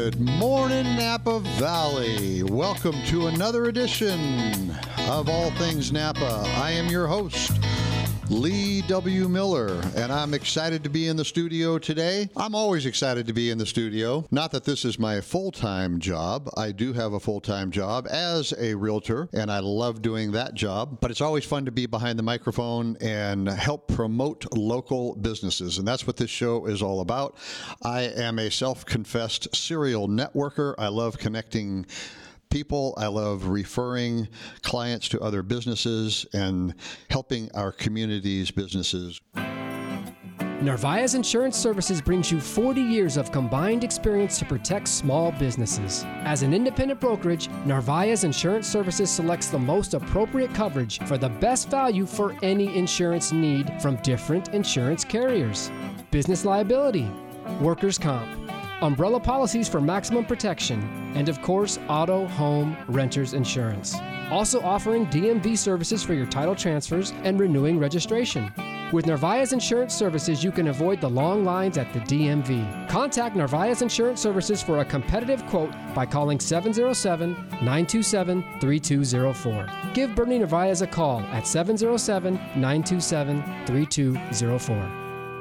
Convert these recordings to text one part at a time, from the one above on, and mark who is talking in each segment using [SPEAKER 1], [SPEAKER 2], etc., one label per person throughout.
[SPEAKER 1] Good morning, Napa Valley. Welcome to another edition of All Things Napa. I am your host, Lee W. Miller, and I'm excited to be in the studio today. I'm always excited to be in the studio. Not that this is my full-time job. I do have a full-time job as a realtor, and I love doing that job. But it's always fun to be behind the microphone and help promote local businesses, and that's what this show is all about. I am a self-confessed serial networker. I love connecting people. I love referring clients to other businesses and helping our community's businesses.
[SPEAKER 2] Narvaez Insurance Services brings you 40 years of combined experience to protect small businesses. As an independent brokerage, Narvaez Insurance Services selects the most appropriate coverage for the best value for any insurance need from different insurance carriers. Business liability, workers' comp, umbrella policies for maximum protection, and of course, auto, home, renters insurance. Also offering DMV services for your title transfers and renewing registration. With Narvaez Insurance Services, you can avoid the long lines at the DMV. Contact Narvaez Insurance Services for a competitive quote by calling 707-927-3204. Give Bernie Narvaez a call at 707-927-3204.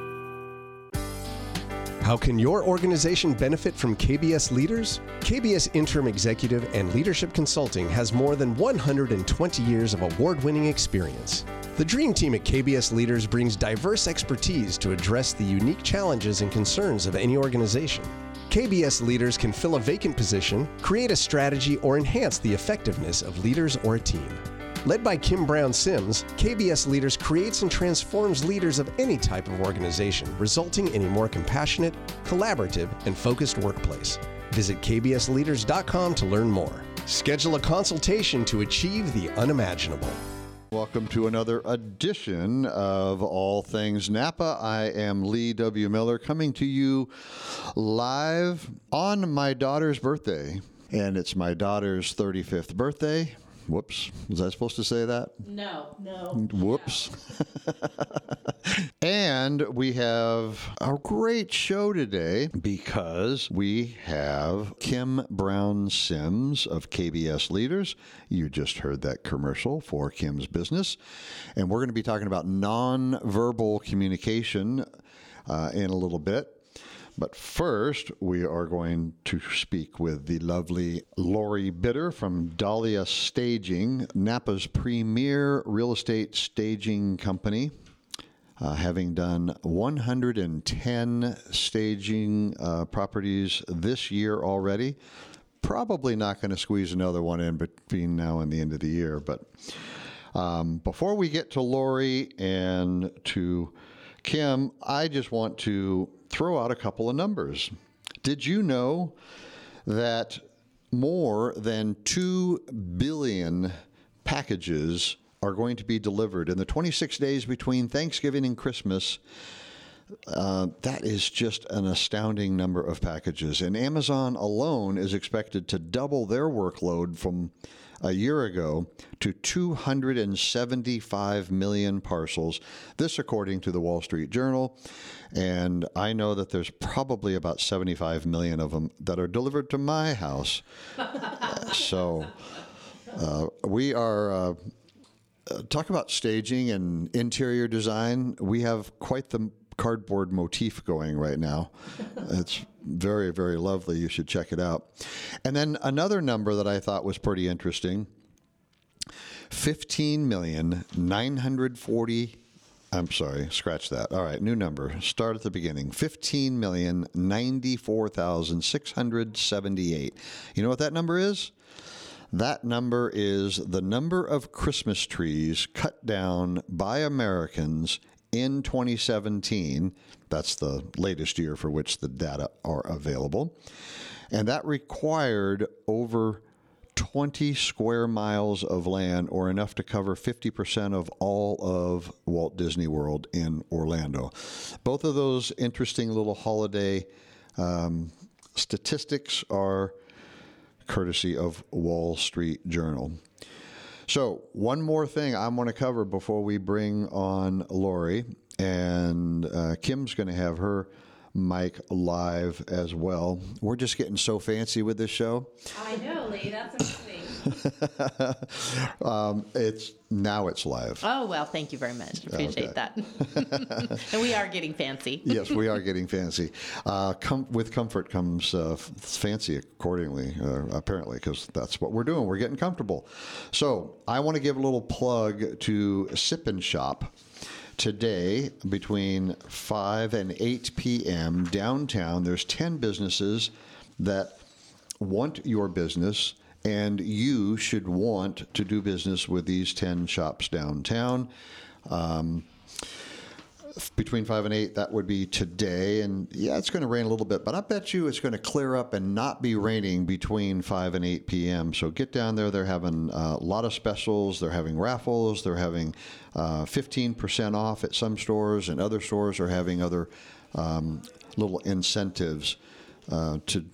[SPEAKER 3] How can your organization benefit from KBS Leaders? KBS Interim Executive and Leadership Consulting has more than 120 years of award-winning experience. The Dream Team at KBS Leaders brings diverse expertise to address the unique challenges and concerns of any organization. KBS Leaders can fill a vacant position, create a strategy, or enhance the effectiveness of leaders or a team. Led by Kim Brown Sims, KBS Leaders creates and transforms leaders of any type of organization, resulting in a more compassionate, collaborative, and focused workplace. Visit kbsleaders.com to learn more. Schedule a consultation to achieve the unimaginable.
[SPEAKER 1] Welcome to another edition of All Things Napa. I am Lee W. Miller, coming to you live on my daughter's birthday, and it's my daughter's 35th birthday. Whoops. Was I supposed to say that?
[SPEAKER 4] No.
[SPEAKER 1] Whoops. And we have a great show today because we have Kim Brown Sims of KBS Leaders. You just heard that commercial for Kim's business. And we're going to be talking about nonverbal communication in a little bit. But first, we are going to speak with the lovely Lori Bitter from Dahlia Staging, Napa's premier real estate staging company, having done 110 staging properties this year already. Probably not going to squeeze another one in between now and the end of the year. But before we get to Lori and to Kim, I just want to throw out a couple of numbers. Did you know that more than 2 billion packages are going to be delivered in the 26 days between Thanksgiving and Christmas? That is just an astounding number of packages. And Amazon alone is expected to double their workload from a year ago to 275 million parcels. This according to the Wall Street Journal. And I know that there's probably about 75 million of them that are delivered to my house. So we are, talk about staging and interior design. We have quite the cardboard motif going right now. It's very, very lovely. You should check it out. And then another number that I thought was pretty interesting, 15,940,000. I'm sorry, scratch that. All right, new number. Start at the beginning. 15,094,678. You know what that number is? That number is the number of Christmas trees cut down by Americans in 2017. That's the latest year for which the data are available. And that required over 20 square miles of land, or enough to cover 50% of all of Walt Disney World in Orlando. Both of those interesting little holiday statistics are courtesy of Wall Street Journal. So one more thing I want to cover before we bring on Lori, and Kim's going to have her mic live as well. We're just getting so fancy with this show.
[SPEAKER 4] I know, Lee. That's amazing.
[SPEAKER 1] It's live.
[SPEAKER 4] Oh, well, thank you very much. Appreciate that. And we are getting fancy.
[SPEAKER 1] Yes, we are getting fancy. With comfort comes fancy accordingly, apparently, because that's what we're doing. We're getting comfortable. So I want to give a little plug to Sip and Shop. Today, between 5 and 8 p.m. downtown, there's 10 businesses that want your business, and you should want to do business with these 10 shops downtown. Between 5 and 8, that would be today. And yeah, it's going to rain a little bit, but I bet you it's going to clear up and not be raining between 5 and 8 p.m. So get down there. They're having a lot of specials. They're having raffles. They're having 15% off at some stores, and other stores are having other little incentives to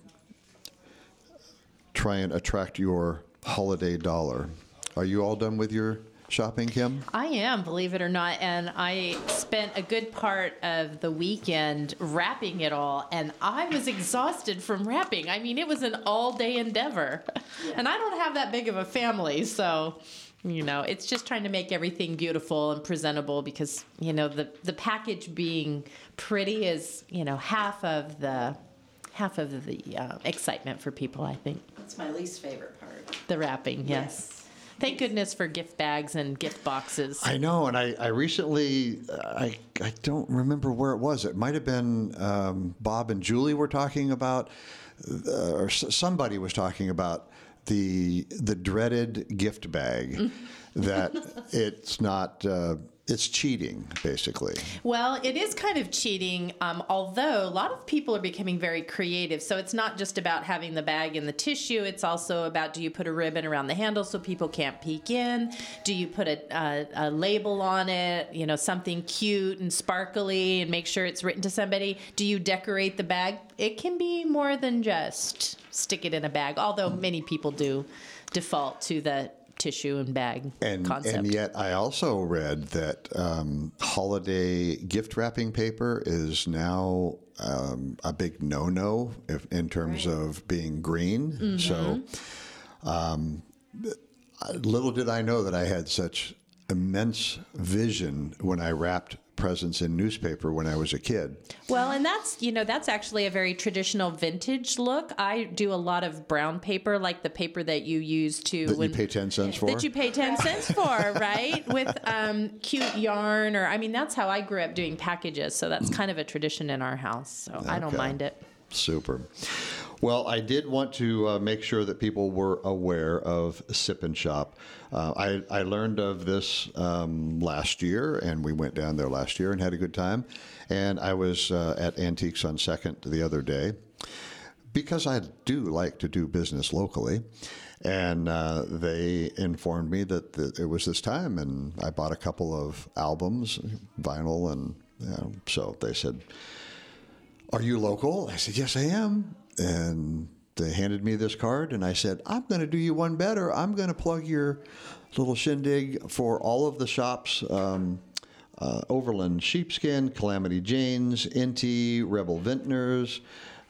[SPEAKER 1] try and attract your holiday dollar. Are you all done with your shopping, Kim?
[SPEAKER 4] I am, believe it or not, and I spent a good part of the weekend wrapping it all, and I was exhausted from wrapping. I mean, it was an all-day endeavor, and I don't have that big of a family, so it's just trying to make everything beautiful and presentable, because the package being pretty is half of the excitement for people, I think.
[SPEAKER 5] That's my least favorite part.
[SPEAKER 4] The wrapping, yes. Thank goodness for gift bags and gift boxes.
[SPEAKER 1] I know, and I recently, I don't remember where it was. It might have been Bob and Julie were talking about, or somebody was talking about the dreaded gift bag, that it's not... it's cheating, basically.
[SPEAKER 4] Well, it is kind of cheating, although a lot of people are becoming very creative. So it's not just about having the bag and the tissue. It's also about, do you put a ribbon around the handle so people can't peek in? Do you put a label on it, something cute and sparkly, and make sure it's written to somebody? Do you decorate the bag? It can be more than just stick it in a bag, although many people do default to the tissue and bag concept.
[SPEAKER 1] And yet I also read that holiday gift wrapping paper is now a big no-no in terms of being green. Mm-hmm. So little did I know that I had such immense vision when I wrapped presents in newspaper when I was a kid.
[SPEAKER 4] Well, and that's actually a very traditional vintage look. I do a lot of brown paper, like the paper that you use to...
[SPEAKER 1] That you pay 10 cents for?
[SPEAKER 4] That you pay 10 cents for, right? With cute yarn, that's how I grew up doing packages. So that's kind of a tradition in our house. So okay. I don't mind it.
[SPEAKER 1] Super. Well, I did want to make sure that people were aware of Sip and Shop. I learned of this last year, and we went down there last year and had a good time. And I was at Antiques on 2nd the other day, because I do like to do business locally. And they informed me that it was this time, and I bought a couple of albums, vinyl, and so they said, "Are you local?" I said, "Yes, I am." And they handed me this card, and I said, "I'm going to do you one better. I'm going to plug your little shindig for all of the shops, Overland Sheepskin, Calamity Jane's, Inti, Rebel Vintners,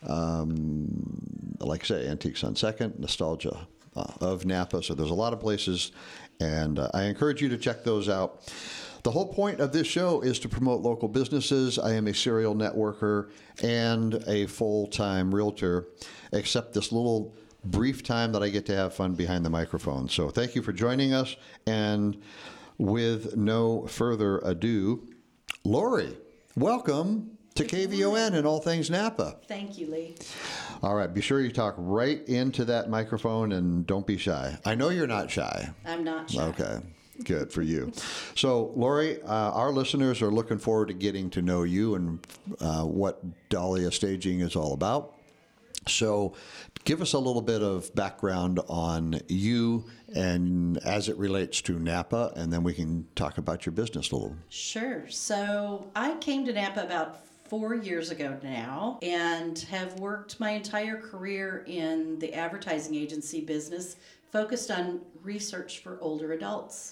[SPEAKER 1] like I say, Antiques on 2nd, Nostalgia of Napa." So there's a lot of places, and I encourage you to check those out. The whole point of this show is to promote local businesses. I am a serial networker and a full-time realtor, except this little brief time that I get to have fun behind the microphone. So thank you for joining us. And with no further ado, Lori, welcome to KVON and All Things Napa.
[SPEAKER 5] Thank you, Lee.
[SPEAKER 1] All right, be sure you talk right into that microphone and don't be shy. I know you're not shy.
[SPEAKER 5] I'm not shy.
[SPEAKER 1] Okay. Good for you. So, Lori, our listeners are looking forward to getting to know you and what Dahlia Staging is all about. So, give us a little bit of background on you and as it relates to Napa, and then we can talk about your business a little.
[SPEAKER 5] Sure. So, I came to Napa about 4 years ago now and have worked my entire career in the advertising agency business, focused on research for older adults.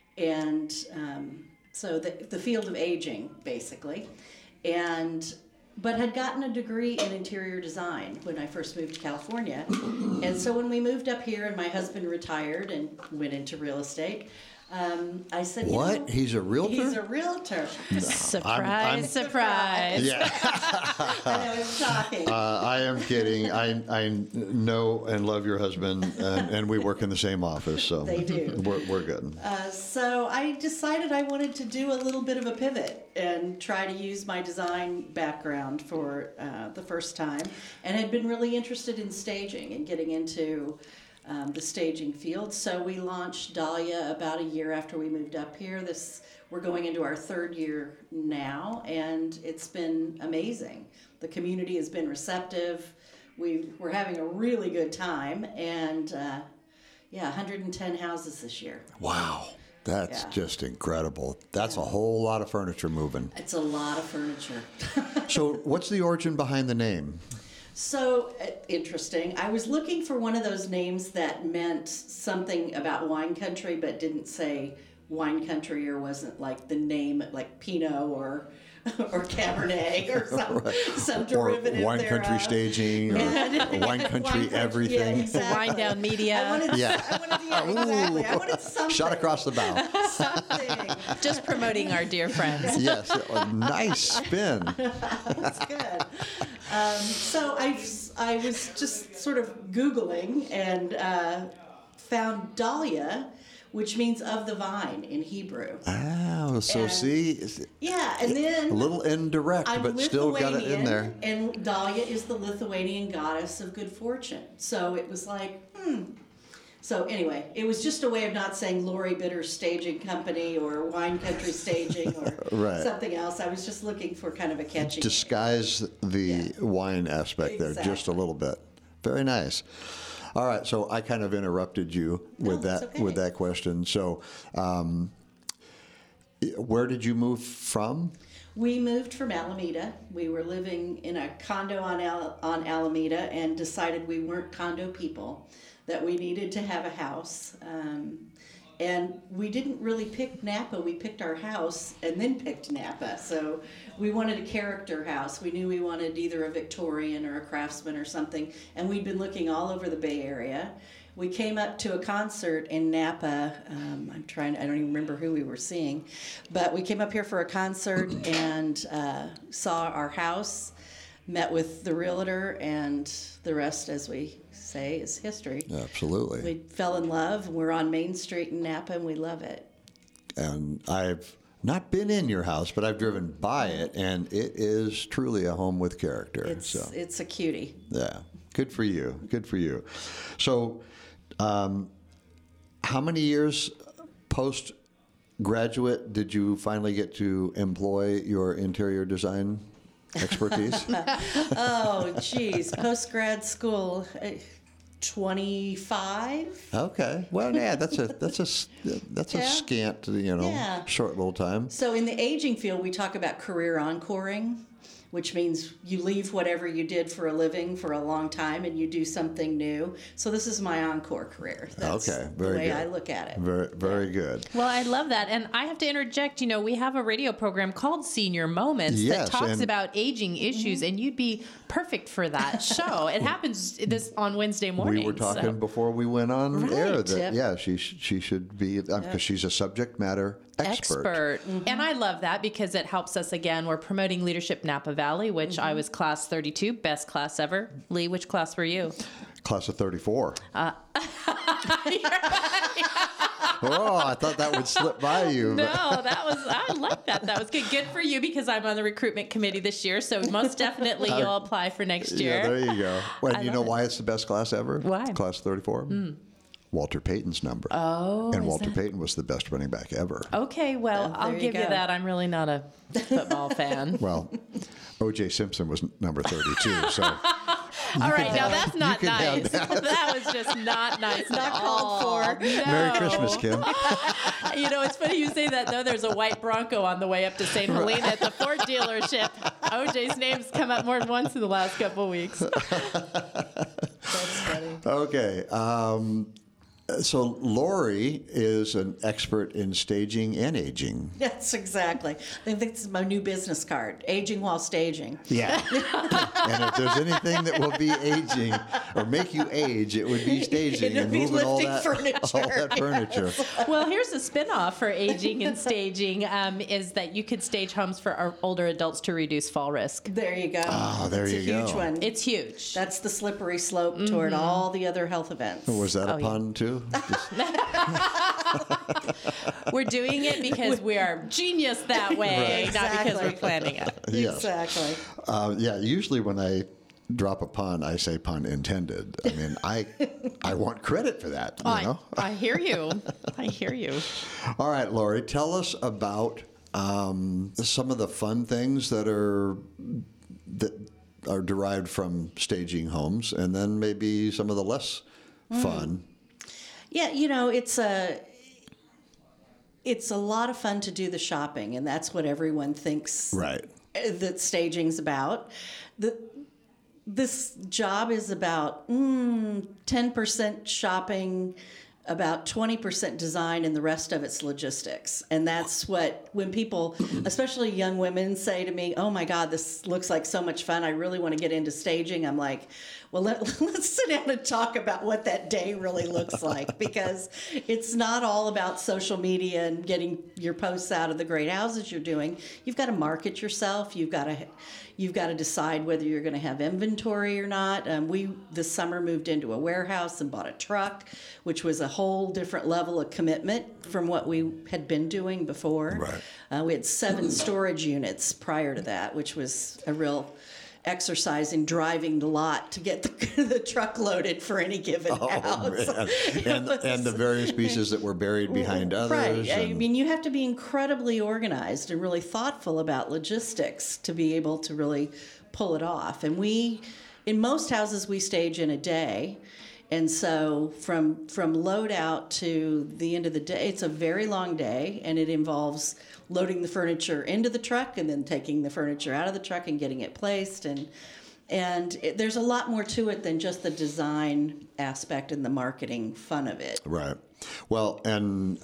[SPEAKER 5] And so the field of aging, basically. And but had gotten a degree in interior design when I first moved to California. And so when we moved up here and my husband retired and went into real estate, I said,
[SPEAKER 1] What? He's a realtor?
[SPEAKER 5] He's a realtor.
[SPEAKER 4] Surprise, surprise.
[SPEAKER 1] Yeah.
[SPEAKER 5] I know, it's shocking.
[SPEAKER 1] I am kidding. I know and love your husband, and we work in the same office, so
[SPEAKER 5] They do.
[SPEAKER 1] We're good.
[SPEAKER 5] So I decided I wanted to do a little bit of a pivot and try to use my design background for the first time, and had been really interested in staging and getting into the staging field. So we launched Dahlia about a year after we moved up here. We're going into our third year now, and it's been amazing. The community has been receptive. We're having a really good time, and 110 houses this year.
[SPEAKER 1] Wow. That's
[SPEAKER 5] Yeah.
[SPEAKER 1] just incredible. That's a whole lot of furniture moving.
[SPEAKER 5] It's a lot of furniture.
[SPEAKER 1] So what's the origin behind the name?
[SPEAKER 5] So interesting. I was looking for one of those names that meant something about wine country, but didn't say wine country, or wasn't like the name like Pinot or Cabernet or some derivative
[SPEAKER 1] Or wine
[SPEAKER 5] thereof.
[SPEAKER 1] country staging, or wine country everything.
[SPEAKER 5] Yeah, exactly.
[SPEAKER 4] Wind down media.
[SPEAKER 5] I wanted, exactly. I wanted something.
[SPEAKER 1] Shot across the bow.
[SPEAKER 5] Something.
[SPEAKER 4] Just promoting our dear friends.
[SPEAKER 1] Yes, a nice spin.
[SPEAKER 5] That's good. So I was just sort of Googling and found Dahlia, which means of the vine in Hebrew.
[SPEAKER 1] Oh, so
[SPEAKER 5] And-
[SPEAKER 1] see, it's
[SPEAKER 5] Yeah, and then
[SPEAKER 1] a little indirect,
[SPEAKER 5] I'm
[SPEAKER 1] but still got it in
[SPEAKER 5] Lithuanian,
[SPEAKER 1] there.
[SPEAKER 5] and Dahlia is the Lithuanian goddess of good fortune. So it was like, So anyway, it was just a way of not saying Lori Bitter Staging Company or Wine Country Staging or
[SPEAKER 1] Right.
[SPEAKER 5] something else. I was just looking for kind of a catchy name.
[SPEAKER 1] Disguise the wine aspect there just a
[SPEAKER 5] Exactly.
[SPEAKER 1] little bit. Very nice. All right, so I kind of interrupted you with
[SPEAKER 5] No, it's
[SPEAKER 1] that
[SPEAKER 5] okay.
[SPEAKER 1] with that question. So, where did you move from?
[SPEAKER 5] We moved from Alameda. We were living in a condo on Alameda and decided we weren't condo people, that we needed to have a house. And we didn't really pick Napa. We picked our house and then picked Napa. So we wanted a character house. We knew we wanted either a Victorian or a Craftsman or something. And we'd been looking all over the Bay Area. We came up to a concert in Napa. I don't even remember who we were seeing. But we came up here for a concert and saw our house, met with the realtor, and the rest, as we say, is history.
[SPEAKER 1] Absolutely.
[SPEAKER 5] We fell in love. We're on Main Street in Napa, and we love it.
[SPEAKER 1] And I've not been in your house, but I've driven by it, and it is truly a home with character.
[SPEAKER 5] It's a cutie.
[SPEAKER 1] Yeah, good for you. Good for you. So, how many years post-graduate did you finally get to employ your interior design expertise?
[SPEAKER 5] Oh, geez. Post-grad school, 25.
[SPEAKER 1] Okay. Well, yeah, that's a
[SPEAKER 5] Yeah.
[SPEAKER 1] scant,
[SPEAKER 5] Yeah.
[SPEAKER 1] short little time.
[SPEAKER 5] So in the aging field, we talk about career encoring, which means you leave whatever you did for a living for a long time and you do something new. So this is my encore career. That's
[SPEAKER 1] Okay,
[SPEAKER 5] the
[SPEAKER 1] very
[SPEAKER 5] way
[SPEAKER 1] good.
[SPEAKER 5] I look at it.
[SPEAKER 1] Very, very good.
[SPEAKER 4] Well, I love that. And I have to interject, we have a radio program called Senior Moments
[SPEAKER 1] Yes,
[SPEAKER 4] that talks
[SPEAKER 1] and-
[SPEAKER 4] about aging issues, and you'd be perfect for that show. It happens on Wednesday mornings.
[SPEAKER 1] We were talking before we went on air
[SPEAKER 5] Right.
[SPEAKER 1] that
[SPEAKER 5] Yep.
[SPEAKER 1] yeah, she should be because she's a subject matter expert.
[SPEAKER 4] And I love that because it helps us. Again, we're promoting Leadership Napa Valley, which I was class 32, best class ever. Lee, which class were you?
[SPEAKER 1] Class of 34. Oh, I thought that would slip by you.
[SPEAKER 4] No, I like that. That was good. Good for you because I'm on the recruitment committee this year. So most definitely you'll apply for next year.
[SPEAKER 1] Yeah, there you go. Well,
[SPEAKER 4] I
[SPEAKER 1] you know
[SPEAKER 4] love it.
[SPEAKER 1] why it's the best class ever?
[SPEAKER 4] Why?
[SPEAKER 1] Class 34? Walter Payton's number.
[SPEAKER 4] Oh,
[SPEAKER 1] and
[SPEAKER 4] is
[SPEAKER 1] Walter
[SPEAKER 4] that-
[SPEAKER 1] Payton was the best running back ever.
[SPEAKER 4] Okay, well, I'll
[SPEAKER 5] there you
[SPEAKER 4] give you
[SPEAKER 5] go.
[SPEAKER 4] that. I'm really not a football fan.
[SPEAKER 1] Well, O.J. Simpson was number 32, so
[SPEAKER 4] All right, now that's not
[SPEAKER 1] can have
[SPEAKER 4] nice. That was just not nice.
[SPEAKER 5] Not called for.
[SPEAKER 4] No.
[SPEAKER 1] Merry Christmas, Kim.
[SPEAKER 4] It's funny you say that, though. There's a white Bronco on the way up to St. Helena at the Ford dealership. OJ's name's come up more than once in the last couple of weeks.
[SPEAKER 5] That's funny.
[SPEAKER 1] Okay. So Lori is an expert in staging and aging.
[SPEAKER 5] Yes, exactly. I think this is my new business card, aging while staging.
[SPEAKER 1] Yeah. And if there's anything that will be aging or make you age, it would be staging
[SPEAKER 5] It'd
[SPEAKER 1] and
[SPEAKER 5] be
[SPEAKER 1] moving all
[SPEAKER 5] lifting
[SPEAKER 1] that
[SPEAKER 5] furniture.
[SPEAKER 1] all that furniture.
[SPEAKER 4] Well, here's a spin-off for aging and staging is that you could stage homes for our older adults to reduce fall risk.
[SPEAKER 5] There you go.
[SPEAKER 1] Oh, there
[SPEAKER 5] it's
[SPEAKER 1] you
[SPEAKER 5] a huge
[SPEAKER 1] go.
[SPEAKER 5] one.
[SPEAKER 4] It's huge.
[SPEAKER 5] That's the slippery slope toward all the other health events.
[SPEAKER 1] Was that a
[SPEAKER 4] yeah.
[SPEAKER 1] pun too?
[SPEAKER 4] We're doing it because we are genius that way,
[SPEAKER 1] Right.
[SPEAKER 4] not because we're
[SPEAKER 5] Exactly.
[SPEAKER 4] planning it.
[SPEAKER 1] Yes.
[SPEAKER 5] Exactly.
[SPEAKER 1] Yeah, usually when I drop a pun, I say pun intended. I mean, I want credit for that, you know?
[SPEAKER 4] I hear you. I hear you.
[SPEAKER 1] All right, Lori, tell us about some of the fun things that are derived from staging homes, and then maybe some of the less fun.
[SPEAKER 5] Yeah, it's a lot of fun to do the shopping, and that's what everyone thinks
[SPEAKER 1] Right.
[SPEAKER 5] that staging's about. This job is about 10% shopping, about 20% design, and the rest of it's logistics. And that's when people, especially young women, say to me, "Oh my God, this looks like so much fun. I really want to get into staging." I'm like, well, let's sit down and talk about what that day really looks like, because it's not all about social media and getting your posts out of the great houses you're doing. You've got to market yourself. You've got to decide whether you're going to have inventory or not. We this summer moved into a warehouse and bought a truck, which was a whole different level of commitment from what we had been doing before.
[SPEAKER 1] Right.
[SPEAKER 5] We had 7 storage units prior to that, which was a real exercise in driving the lot to get the truck loaded for any given house.
[SPEAKER 1] Man. And the various pieces that were buried behind others.
[SPEAKER 5] Right. I
[SPEAKER 1] and-
[SPEAKER 5] mean, you have to be incredibly organized and really thoughtful about logistics to be able to really pull it off. And in most houses, we stage in a day. And so from load out to the end of the day, it's a very long day, and it involves loading the furniture into the truck and then taking the furniture out of the truck and getting it placed. There's a lot more to it than just the design aspect and the marketing fun of it.
[SPEAKER 1] Right. Well, and,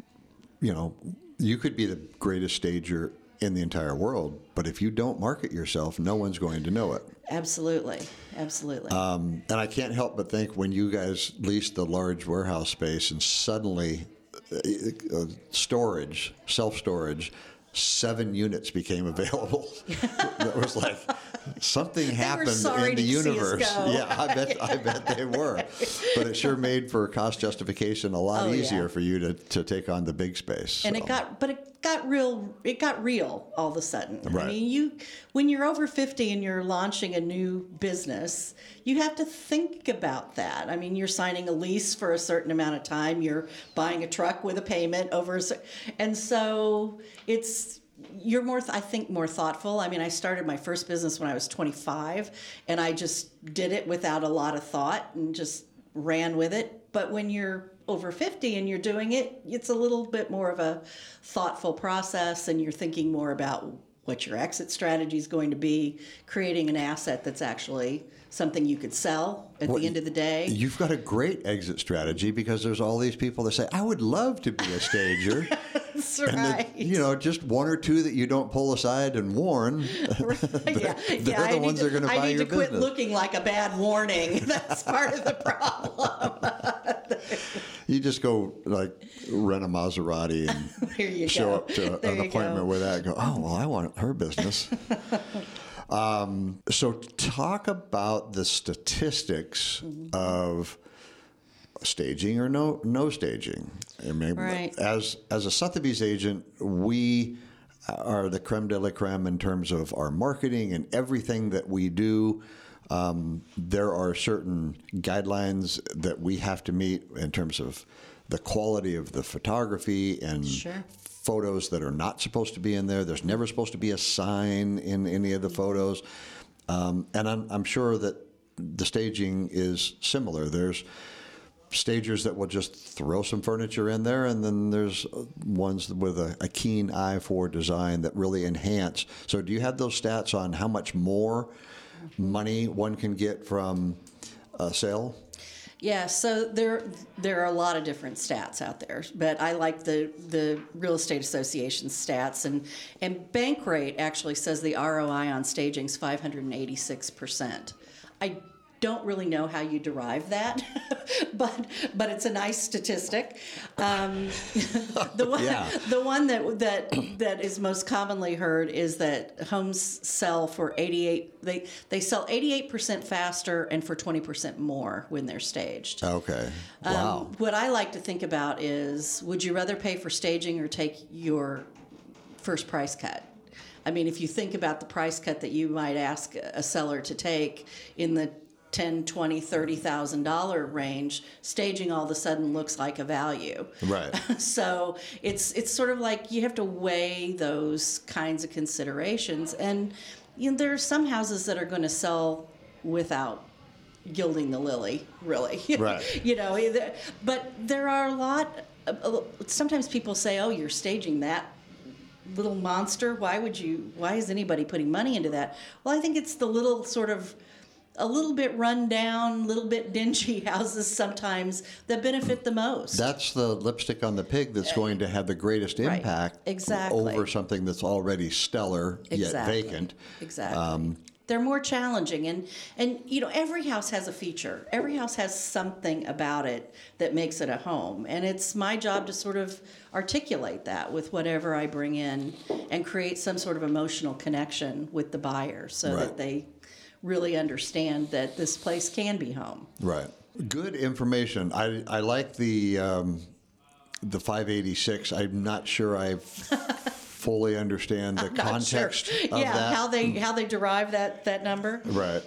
[SPEAKER 1] you could be the greatest stager in the entire world, but if you don't market yourself, no one's going to know it.
[SPEAKER 5] Absolutely. Absolutely.
[SPEAKER 1] And I can't help but think when you guys leased the large warehouse space and suddenly storage, self-storage, 7 units became available. That was like something happened
[SPEAKER 5] sorry
[SPEAKER 1] in the
[SPEAKER 5] to see us
[SPEAKER 1] universe.
[SPEAKER 5] go.
[SPEAKER 1] Yeah, I bet they were. But it sure made for cost justification a lot easier
[SPEAKER 5] yeah.
[SPEAKER 1] for you to take on the big space.
[SPEAKER 5] And
[SPEAKER 1] so.
[SPEAKER 5] it got real all of a sudden.
[SPEAKER 1] Right.
[SPEAKER 5] I mean, when you're over 50 and you're launching a new business, you have to think about that. I mean, you're signing a lease for a certain amount of time. You're buying a truck with a payment and so you're more thoughtful. I mean, I started my first business when I was 25, and I just did it without a lot of thought and just ran with it. But when you're over 50 and you're doing it, it's a little bit more of a thoughtful process, and you're thinking more about what your exit strategy is going to be, creating an asset that's actually something you could sell at the end of the day.
[SPEAKER 1] You've got a great exit strategy because there's all these people that say, I would love to be a stager.
[SPEAKER 5] That's
[SPEAKER 1] And
[SPEAKER 5] right.
[SPEAKER 1] just 1 or 2 that you don't pull aside and warn. They're the ones that are going to buy your business.
[SPEAKER 5] I need to quit looking like a bad warning. That's part of the problem.
[SPEAKER 1] You just go rent a Maserati and
[SPEAKER 5] There you
[SPEAKER 1] show
[SPEAKER 5] go.
[SPEAKER 1] up to
[SPEAKER 5] There
[SPEAKER 1] an
[SPEAKER 5] you
[SPEAKER 1] appointment
[SPEAKER 5] go.
[SPEAKER 1] with that and go, oh, well, I want her business. So talk about the statistics of staging or no staging. I mean,
[SPEAKER 5] Right.
[SPEAKER 1] as a Sotheby's agent, we are the creme de la creme in terms of our marketing and everything that we do. There are certain guidelines that we have to meet in terms of the quality of the photography and
[SPEAKER 5] Sure.
[SPEAKER 1] photos that are not supposed to be in there. There's never supposed to be a sign in any of the photos. And I'm sure that the staging is similar. There's stagers that will just throw some furniture in there, and then there's ones with a keen eye for design that really enhance. So do you have those stats on how much more money one can get from a sale?
[SPEAKER 5] Yeah, so there are a lot of different stats out there, but I like the Real Estate Association stats, and Bankrate actually says the ROI on staging is 586%. I don't really know how you derive that, but it's a nice statistic. The one that is most commonly heard is that homes sell for 88. They sell 88% faster and for 20% more when they're staged.
[SPEAKER 1] Okay. Wow.
[SPEAKER 5] What I like to think about is, would you rather pay for staging or take your first price cut? I mean, if you think about the price cut that you might ask a seller to take in the $10,000, $20,000, $30,000 range, staging all of a sudden looks like a value.
[SPEAKER 1] Right.
[SPEAKER 5] So it's sort of like you have to weigh those kinds of considerations. And there are some houses that are going to sell without gilding the lily, really.
[SPEAKER 1] Right.
[SPEAKER 5] But there are a lot. Sometimes people say, "Oh, you're staging that little monster. Why is anybody putting money into that?" Well, I think it's the little sort of a little bit run down, little bit dingy houses sometimes that benefit the most.
[SPEAKER 1] That's the lipstick on the pig that's going to have the greatest impact over something that's already stellar yet vacant.
[SPEAKER 5] Exactly. They're more challenging, and every house has a feature. Every house has something about it that makes it a home, and it's my job to sort of articulate that with whatever I bring in and create some sort of emotional connection with the buyer so that they really understand that this place can be home.
[SPEAKER 1] Right. Good information. I like the 586. I'm not sure I fully understand the context of that.
[SPEAKER 5] How they derive that number.
[SPEAKER 1] Right.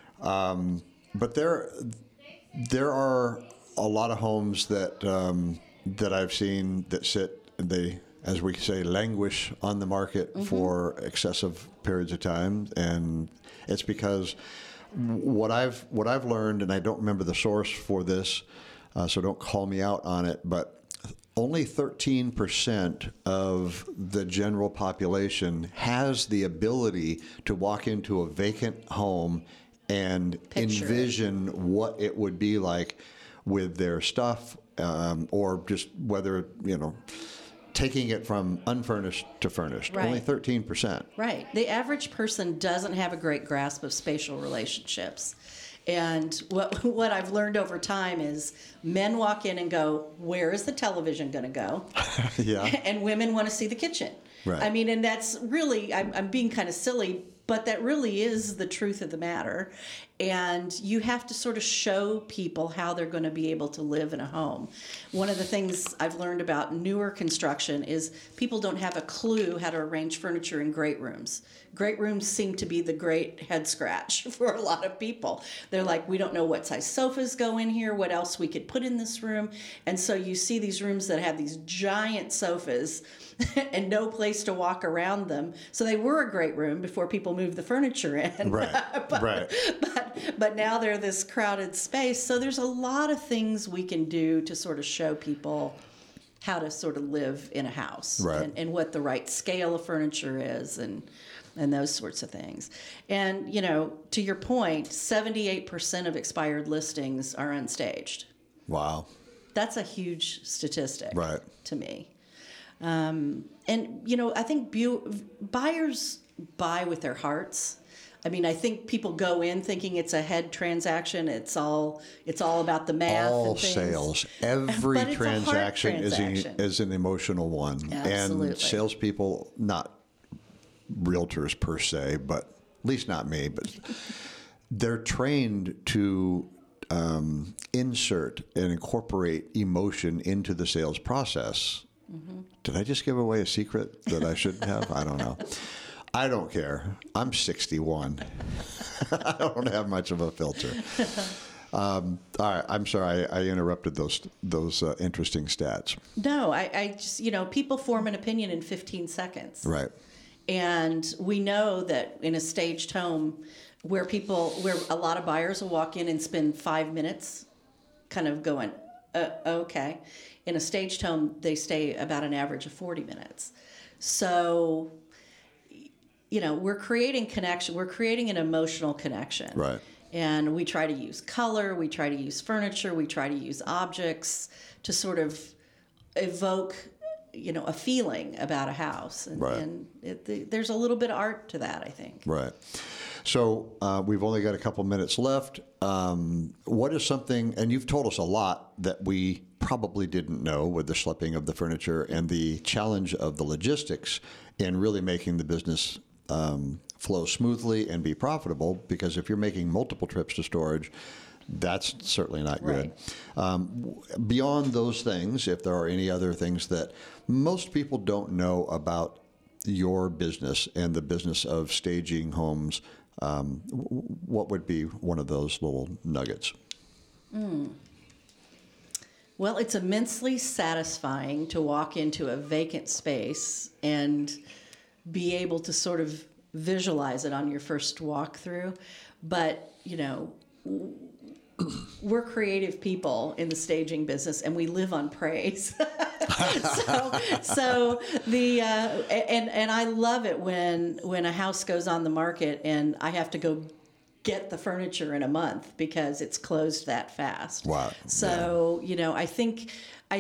[SPEAKER 1] But there are a lot of homes that I've seen that sit and they, as we say, languish on the market for excessive periods of time, and it's because what I've learned, and I don't remember the source for this, so don't call me out on it, but only 13% of the general population has the ability to walk into a vacant home and envision what it would be like with their stuff, or just whether, taking it from unfurnished to furnished.
[SPEAKER 5] Right.
[SPEAKER 1] Only 13%.
[SPEAKER 5] Right. The average person doesn't have a great grasp of spatial relationships. And what I've learned over time is men walk in and go, where is the television going to go?
[SPEAKER 1] Yeah.
[SPEAKER 5] And women want to see the kitchen.
[SPEAKER 1] Right.
[SPEAKER 5] I mean, and that's really, I'm being kind of silly, but that really is the truth of the matter. And you have to sort of show people how they're going to be able to live in a home. One of the things I've learned about newer construction is people don't have a clue how to arrange furniture in great rooms. Great rooms seem to be the great head scratch for a lot of people. They're like, we don't know what size sofas go in here, what else we could put in this room. And so you see these rooms that have these giant sofas and no place to walk around them. So they were a great room before people moved the furniture in.
[SPEAKER 1] Right.
[SPEAKER 5] But now they're this crowded space. So there's a lot of things we can do to sort of show people how to sort of live in a house,
[SPEAKER 1] right,
[SPEAKER 5] and what the right scale of furniture is, and those sorts of things. And, to your point, 78% of expired listings are unstaged.
[SPEAKER 1] Wow.
[SPEAKER 5] That's a huge statistic,
[SPEAKER 1] right,
[SPEAKER 5] to me. And, I think buyers buy with their hearts. I mean, I think people go in thinking it's a head transaction. It's all about the math.
[SPEAKER 1] All
[SPEAKER 5] and things.
[SPEAKER 1] Sales. Every transaction is an emotional one.
[SPEAKER 5] Absolutely.
[SPEAKER 1] And salespeople, not realtors per se, but at least not me, but they're trained to insert and incorporate emotion into the sales process. Mm-hmm. Did I just give away a secret that I shouldn't have? I don't know. I don't care. I'm 61. I don't have much of a filter. All right. I'm sorry. I interrupted those interesting stats.
[SPEAKER 5] No, I just, people form an opinion in 15 seconds.
[SPEAKER 1] Right.
[SPEAKER 5] And we know that in a staged home where a lot of buyers will walk in and spend 5 minutes kind of going, okay. In a staged home, they stay about an average of 40 minutes. So, we're creating connection. We're creating an emotional connection.
[SPEAKER 1] Right.
[SPEAKER 5] And we try to use color, we try to use furniture, we try to use objects to sort of evoke, a feeling about a house. And,
[SPEAKER 1] Right.
[SPEAKER 5] and there's a little bit of art to that, I think.
[SPEAKER 1] Right. So we've only got a couple minutes left. What is something, and you've told us a lot that we probably didn't know with the schlepping of the furniture and the challenge of the logistics in really making the business flow smoothly and be profitable, because if you're making multiple trips to storage, that's certainly not good. Beyond those things, if there are any other things that most people don't know about your business and the business of staging homes, what would be one of those little nuggets?
[SPEAKER 5] Well, it's immensely satisfying to walk into a vacant space and be able to sort of visualize it on your first walkthrough. But, we're creative people in the staging business, and we live on praise. so the and I love it when a house goes on the market and I have to go get the furniture in a month because it's closed that fast.
[SPEAKER 1] Wow.
[SPEAKER 5] So I think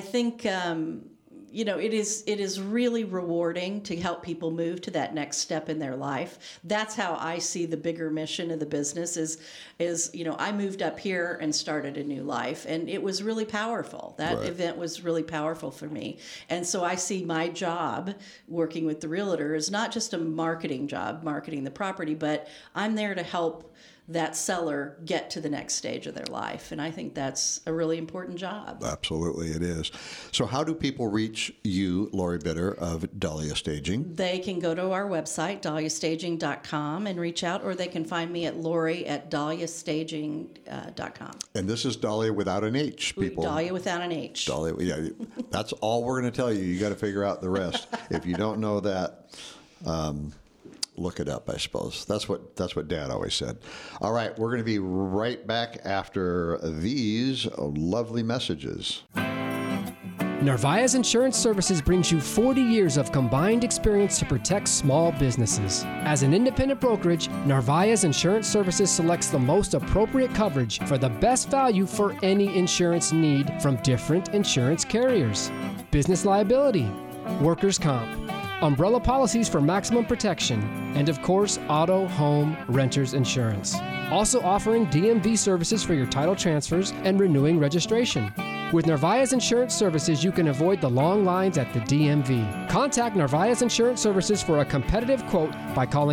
[SPEAKER 5] it is really rewarding to help people move to that next step in their life. That's how I see the bigger mission of the business is I moved up here and started a new life, and it was really powerful. That
[SPEAKER 1] Right.
[SPEAKER 5] event was really powerful for me. And so I see my job working with the realtor is not just a marketing job, marketing the property, but I'm there to help that seller get to the next stage of their life. And I think that's a really important job.
[SPEAKER 1] Absolutely, it is. So how do people reach you, Lori Bitter of Dahlia Staging?
[SPEAKER 5] They can go to our website, dahliastaging.com, and reach out, or they can find me at lori@dahliastaging.com.
[SPEAKER 1] And this is Dahlia without an H, people.
[SPEAKER 5] Dahlia without an H.
[SPEAKER 1] Dahlia, yeah, that's all we're going to tell you. You got to figure out the rest. If you don't know that, look it up, I suppose. That's what Dad always said. All right, we're going to be right back after these lovely messages.
[SPEAKER 2] Narvaez Insurance Services brings you 40 years of combined experience to protect small businesses. As an independent brokerage, Narvaez Insurance Services selects the most appropriate coverage for the best value for any insurance need from different insurance carriers. Business liability, workers' comp, umbrella policies for maximum protection, and of course, auto, home, renter's insurance. Also offering DMV services for your title transfers and renewing registration. With Narvaez Insurance Services, you can avoid the long lines at the DMV. Contact Narvaez Insurance Services for a competitive quote by calling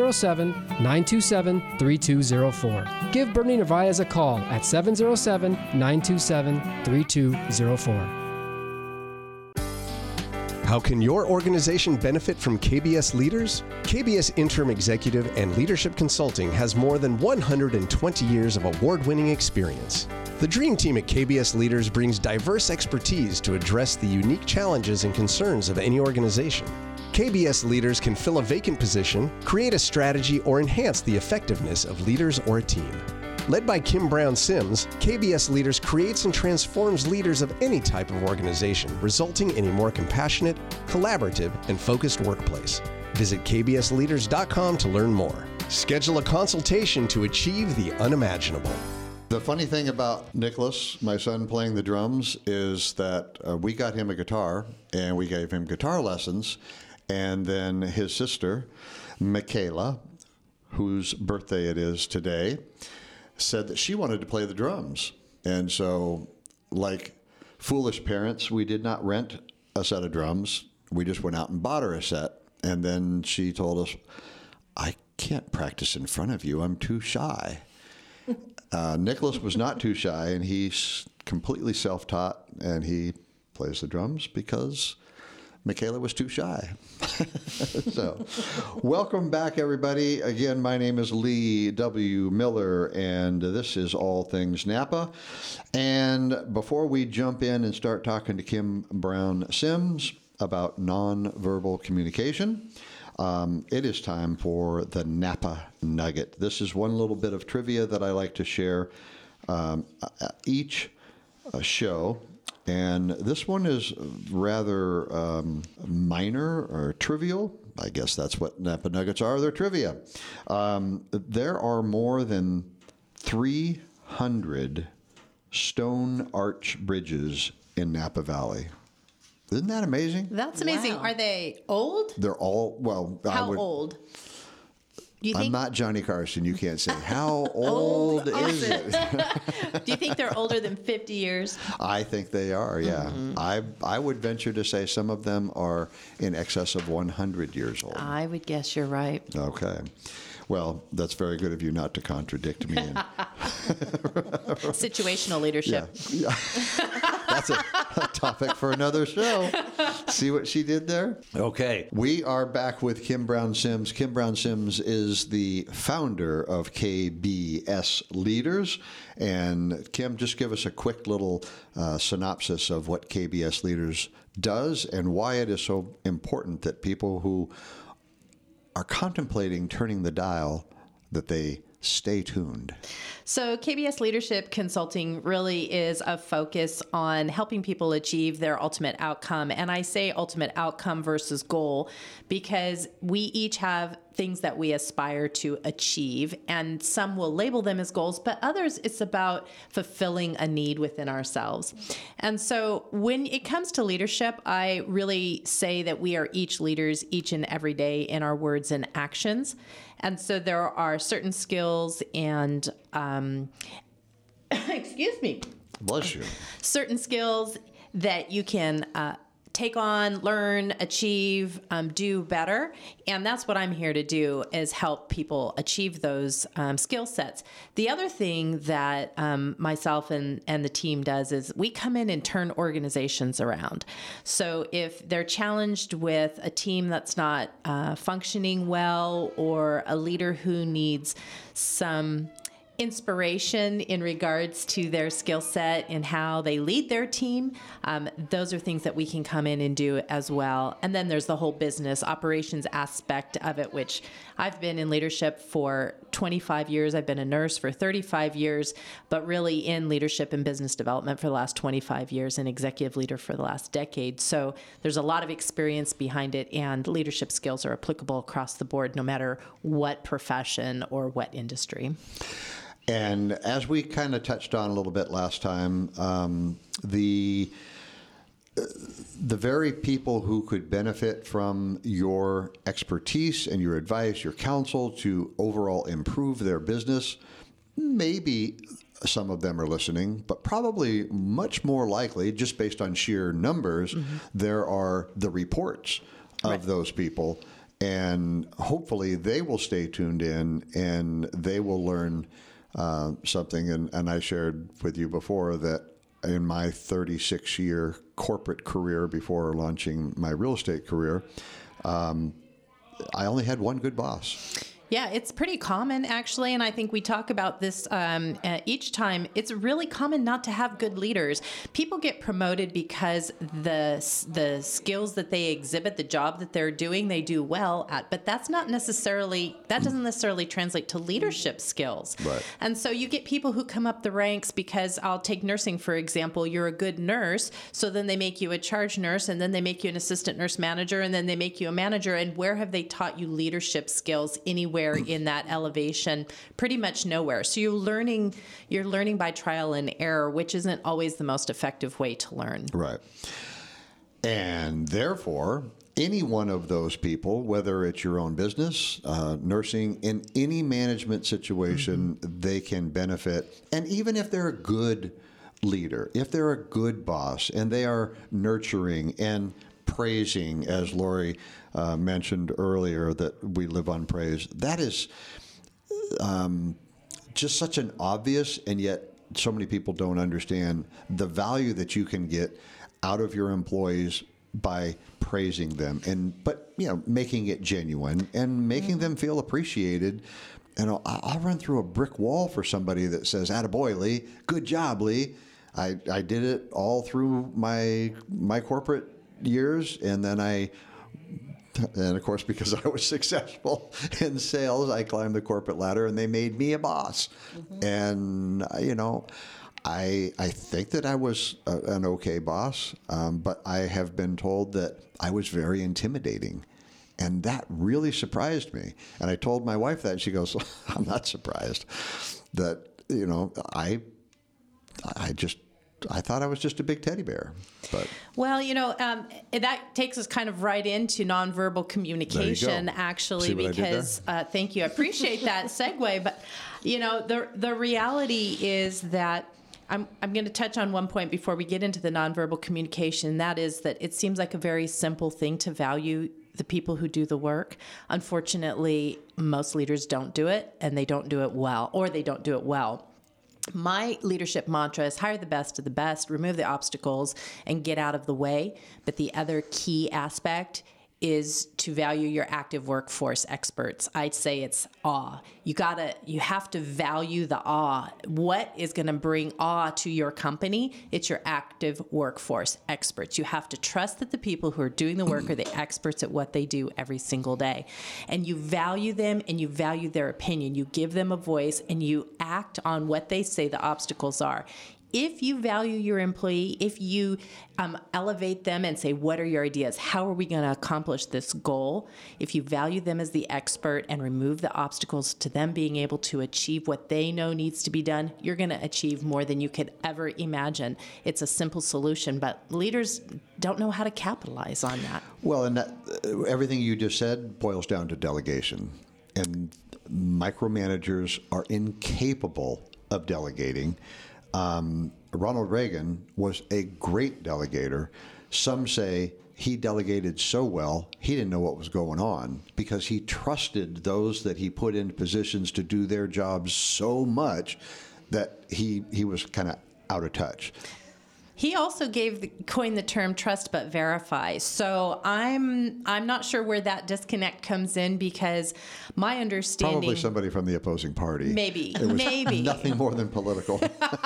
[SPEAKER 2] 707-927-3204. Give Bernie Narvaez a call at 707-927-3204.
[SPEAKER 3] How can your organization benefit from KBS Leaders? KBS Interim Executive and Leadership Consulting has more than 120 years of award-winning experience. The Dream Team at KBS Leaders brings diverse expertise to address the unique challenges and concerns of any organization. KBS Leaders can fill a vacant position, create a strategy, or enhance the effectiveness of leaders or a team. Led by Kim Brown Sims, KBS Leaders creates and transforms leaders of any type of organization, resulting in a more compassionate, collaborative, and focused workplace. Visit kbsleaders.com to learn more. Schedule a consultation to achieve the unimaginable.
[SPEAKER 1] The funny thing about Nicholas, my son playing the drums, is that we got him a guitar, and we gave him guitar lessons, and then his sister, Michaela, whose birthday it is today, said that she wanted to play the drums. And so, like foolish parents, we did not rent a set of drums. We just went out and bought her a set. And then she told us, I can't practice in front of you. I'm too shy. Nicholas was not too shy, and he's completely self-taught, and he plays the drums because Michaela was too shy. So, welcome back, everybody. Again, my name is Lee W. Miller, and this is All Things Napa. And before we jump in and start talking to Kim Brown Sims about nonverbal communication, it is time for the Napa Nugget. This is one little bit of trivia that I like to share each show. And this one is rather minor or trivial. I guess that's what Napa Nuggets are. They're trivia. There are more than 300 stone arch bridges in Napa Valley. Isn't that amazing?
[SPEAKER 4] That's amazing.
[SPEAKER 5] Wow.
[SPEAKER 4] Are they old?
[SPEAKER 1] They're all, well,
[SPEAKER 4] How old? Do you
[SPEAKER 1] I'm
[SPEAKER 4] think?
[SPEAKER 1] not Johnny Carson. You can't say, how old is it?
[SPEAKER 4] Do you think they're older than 50 years?
[SPEAKER 1] I think they are, yeah. I would venture to say some of them are in excess of 100 years old.
[SPEAKER 4] I would guess you're right.
[SPEAKER 1] Okay. Well, that's very good of you not to contradict me.
[SPEAKER 4] Situational leadership.
[SPEAKER 1] Yeah. That's a topic for another show. See what she did there? Okay. We are back with Kim Brown Sims. Kim Brown Sims is the founder of KBS Leaders. And Kim, just give us a quick little synopsis of what KBS Leaders does and why it is so important that people who are contemplating turning the dial, that they stay tuned.
[SPEAKER 4] So KBS Leadership Consulting really is a focus on helping people achieve their ultimate outcome. And I say ultimate outcome versus goal because we each have things that we aspire to achieve, and some will label them as goals, but others it's about fulfilling a need within ourselves. And so when it comes to leadership, I really say that we are each leaders each and every day in our words and actions. And so there are certain skills and, excuse me,
[SPEAKER 1] Bless you.
[SPEAKER 4] certain skills that you can take on, learn, achieve, do better. And that's what I'm here to do, is help people achieve those skill sets. The other thing that myself and the team does is we come in and turn organizations around. So if they're challenged with a team that's not functioning well, or a leader who needs some inspiration in regards to their skill set and how they lead their team, those are things that we can come in and do as well. And then there's the whole business operations aspect of it, which I've been in leadership for 25 years. I've been a nurse for 35 years, but really in leadership and business development for the last 25 years and executive leader for the last decade. So there's a lot of experience behind it, and leadership skills are applicable across the board, no matter what profession or what industry.
[SPEAKER 1] And as we kind of touched on a little bit last time, the very people who could benefit from your expertise and your advice, your counsel to overall improve their business, maybe some of them are listening, but probably much more likely, just based on sheer numbers, there are the reports of those people. And hopefully they will stay tuned in and they will learn something. And I shared with you before that in my 36-year corporate career before launching my real estate career, I only had one good boss.
[SPEAKER 4] Yeah, it's pretty common, actually, and I think we talk about this each time. It's really common not to have good leaders. People get promoted because the skills that they exhibit, the job that they're doing, they do well at, but that doesn't necessarily translate to leadership skills.
[SPEAKER 1] Right.
[SPEAKER 4] And so you get people who come up the ranks because, I'll take nursing, for example. You're a good nurse, so then they make you a charge nurse, and then they make you an assistant nurse manager, and then they make you a manager. And where have they taught you leadership skills anywhere in that elevation? Pretty much nowhere. So you're learning by trial and error, which isn't always the most effective way to learn.
[SPEAKER 1] Right. And therefore, any one of those people, whether it's your own business, nursing, in any management situation, they can benefit. And even if they're a good leader, if they're a good boss, and they are nurturing and praising, as Lori mentioned earlier, that we live on praise, that is just such an obvious, and yet so many people don't understand the value that you can get out of your employees by praising them, but making it genuine and making them feel appreciated. And I'll run through a brick wall for somebody that says, "Attaboy, Lee, good job, Lee. I did it all through my corporate years, and of course, because I was successful in sales, I climbed the corporate ladder, and they made me a boss." And I think that I was an okay boss, but I have been told that I was very intimidating. And that really surprised me. And I told my wife that, and she goes, "I'm not surprised that I thought I was just a big teddy bear, but
[SPEAKER 4] well, that takes us kind of right into nonverbal communication, actually, because thank you, I appreciate that segue. But the reality is that I'm going to touch on one point before we get into the nonverbal communication. That is that it seems like a very simple thing to value the people who do the work. Unfortunately, most leaders don't do it, and they don't do it well, or they don't do it well. My leadership mantra is hire the best of the best, remove the obstacles, and get out of the way. But the other key aspect is to value your active workforce experts. I'd say it's awe. You have to value the awe. What is going to bring awe to your company? It's your active workforce experts. You have to trust that the people who are doing the work are the experts at what they do every single day. And you value them and you value their opinion. You give them a voice and you act on what they say the obstacles are. If you value your employee, if you elevate them and say, what are your ideas? How are we going to accomplish this goal? If you value them as the expert and remove the obstacles to them being able to achieve what they know needs to be done, you're going to achieve more than you could ever imagine. It's a simple solution, but leaders don't know how to capitalize on that.
[SPEAKER 1] Well, and everything you just said boils down to delegation. And micromanagers are incapable of delegating. Ronald Reagan was a great delegator. Some say he delegated so well, he didn't know what was going on because he trusted those that he put in positions to do their jobs so much that he was kind of out of touch.
[SPEAKER 4] He also coined the term trust but verify. So I'm not sure where that disconnect comes in because my understanding...
[SPEAKER 1] Probably somebody from the opposing party.
[SPEAKER 4] Maybe.
[SPEAKER 1] It was nothing more than political.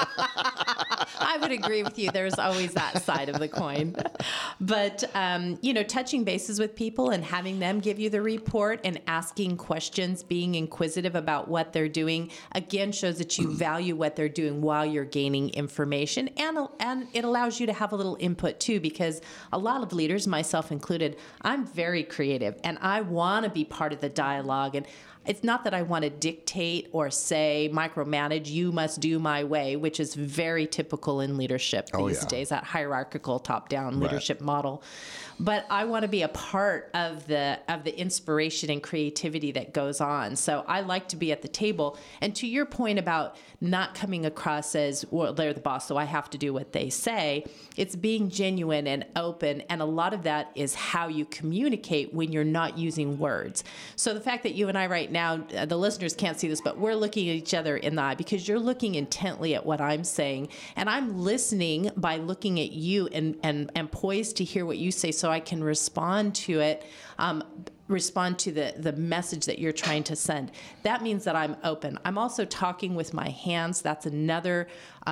[SPEAKER 4] I would agree with you. There's always that side of the coin. But, touching bases with people and having them give you the report and asking questions, being inquisitive about what they're doing, again, shows that you value what they're doing while you're gaining information. And it allows you to have a little input, too, because a lot of leaders, myself included, I'm very creative, and I want to be part of the dialogue. And it's not that I want to dictate or say, micromanage, you must do my way, which is very typical in leadership these days, that hierarchical top-down leadership model. But I want to be a part of the inspiration and creativity that goes on. So I like to be at the table. And to your point about not coming across as, well, they're the boss, so I have to do what they say, it's being genuine and open. And a lot of that is how you communicate when you're not using words. So the fact that you and I right now, the listeners can't see this, but we're looking at each other in the eye because you're looking intently at what I'm saying. And I'm listening by looking at you and poised to hear what you say so I can respond to it, respond to the message that you're trying to send. That means that I'm open. I'm also talking with my hands. That's another